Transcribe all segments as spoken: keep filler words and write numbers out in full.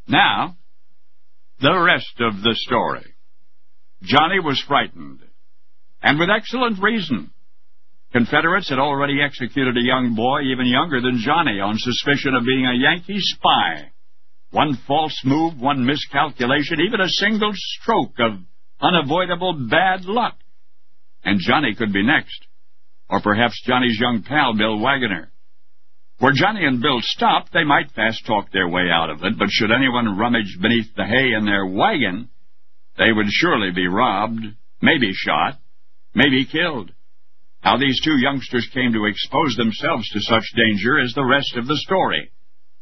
Now, the rest of the story. Johnny was frightened, and with excellent reason. Confederates had already executed a young boy, even younger than Johnny, on suspicion of being a Yankee spy. One false move, one miscalculation, even a single stroke of unavoidable bad luck, and Johnny could be next. Or perhaps Johnny's young pal, Bill Wagoner. Where Johnny and Bill stopped, they might fast-talk their way out of it, but should anyone rummage beneath the hay in their wagon, they would surely be robbed, maybe shot, maybe killed. How these two youngsters came to expose themselves to such danger is the rest of the story.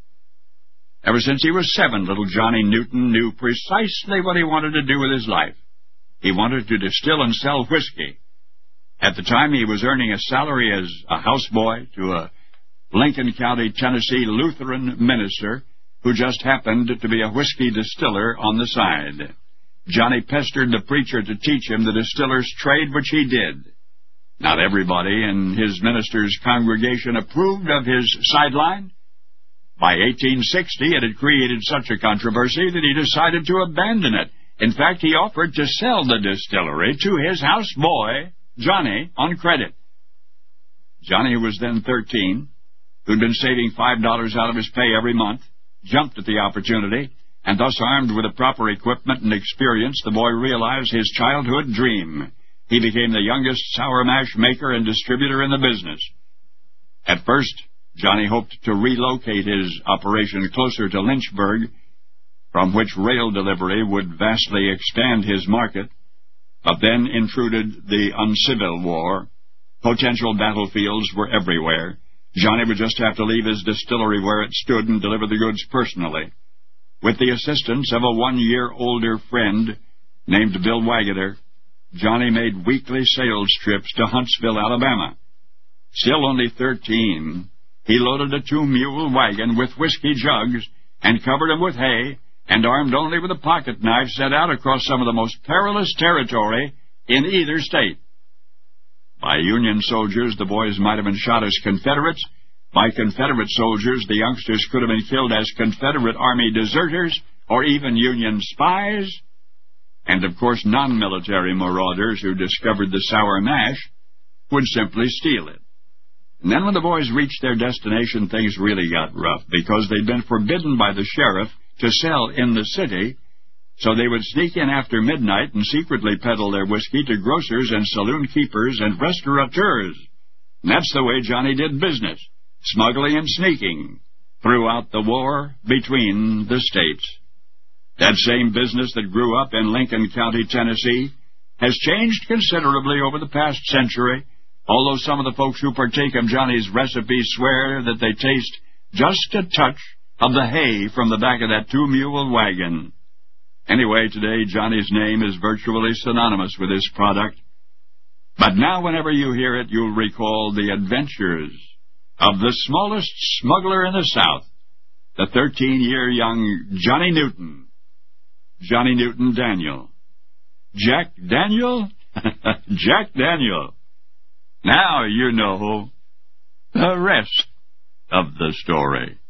Ever since he was seven, little Johnny Newton knew precisely what he wanted to do with his life. He wanted to distill and sell whiskey. At the time, he was earning a salary as a houseboy to a Lincoln County, Tennessee Lutheran minister who just happened to be a whiskey distiller on the side. Johnny pestered the preacher to teach him the distiller's trade, which he did. Not everybody in his minister's congregation approved of his sideline. By eighteen sixty, it had created such a controversy that he decided to abandon it. In fact, he offered to sell the distillery to his houseboy, Johnny, on credit. Johnny, who was then thirteen, who'd been saving five dollars out of his pay every month, jumped at the opportunity, and thus armed with the proper equipment and experience, the boy realized his childhood dream. He became the youngest sour mash maker and distributor in the business. At first, Johnny hoped to relocate his operation closer to Lynchburg, from which rail delivery would vastly expand his market. But then intruded the uncivil war. Potential battlefields were everywhere. Johnny would just have to leave his distillery where it stood and deliver the goods personally. With the assistance of a one-year older friend named Bill Wagoner, Johnny made weekly sales trips to Huntsville, Alabama. Still only thirteen, he loaded a two-mule wagon with whiskey jugs and covered them with hay, and armed only with a pocket knife, set out across some of the most perilous territory in either state. By Union soldiers, the boys might have been shot as Confederates. By Confederate soldiers, the youngsters could have been killed as Confederate Army deserters or even Union spies. And, of course, non-military marauders who discovered the sour mash would simply steal it. And then when the boys reached their destination, things really got rough, because they'd been forbidden by the sheriff to sell in the city, so they would sneak in after midnight and secretly peddle their whiskey to grocers and saloon keepers and restaurateurs. And that's the way Johnny did business, smuggling and sneaking, throughout the war between the states. That same business that grew up in Lincoln County, Tennessee, has changed considerably over the past century, although some of the folks who partake of Johnny's recipes swear that they taste just a touch of the hay from the back of that two-mule wagon. Anyway, today Johnny's name is virtually synonymous with this product. But now whenever you hear it, you'll recall the adventures of the smallest smuggler in the South, the thirteen-year young Johnny Newton. Johnny Newton Daniel. Jack Daniel? Jack Daniel. Now you know the rest of the story.